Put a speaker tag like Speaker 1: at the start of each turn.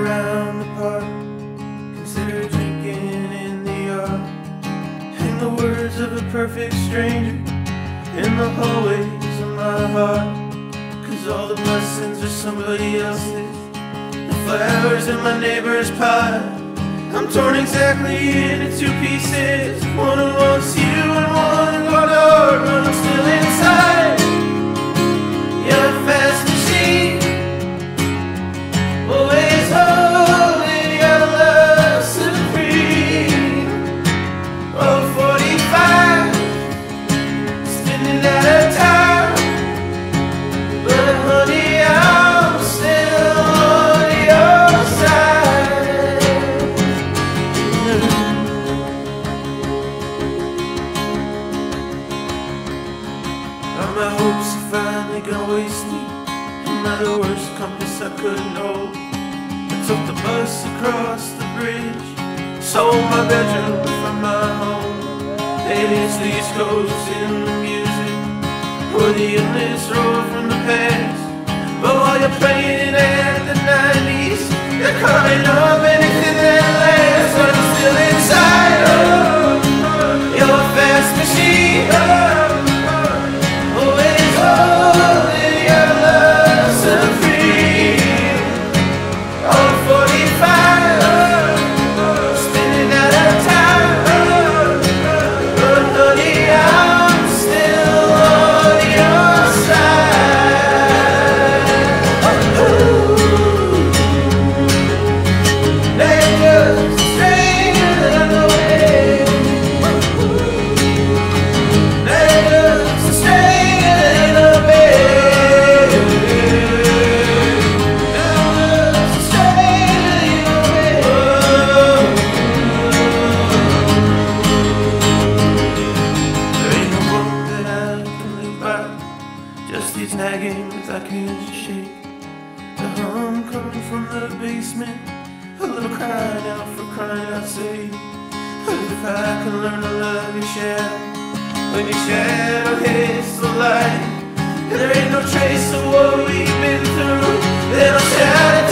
Speaker 1: around the park, consider drinking in the yard. Hang the words of a perfect stranger in the hallways of my heart. 'Cause all the blessings are somebody else's, the flowers in my neighbor's pie. I'm torn exactly into two pieces, one who wants you and one gone hard, but I'm still inside. You're a fast machine, always holding your love supreme. Oh, 45, spinning out of time, but honey, I'm still on your side. All my hopes are finally gonna waste me. Am I the worst compass I couldn't hold? I took the bus across the bridge, sold my bedroom from my home. Aliens, these codes in the music, or the endless roar from the past. But while you're playing at the 90s, you're covering up anything that lasts. But I'm still inside. Oh, you're a fast machine, always holding your love supreme. Oh, 45, spinning out of time, but honey, I'm still on your side. They're just strangers in the way. They're just strangers in the bed. They're just strangers in the bed. There ain't no book that I can live by, just these nagging that I can't shake. The hum coming from the basement, a little crying out for crying out sake. If I can learn to love your shadow, when your shadow hits the light, and there ain't no trace of what we've been through, then I'll shout it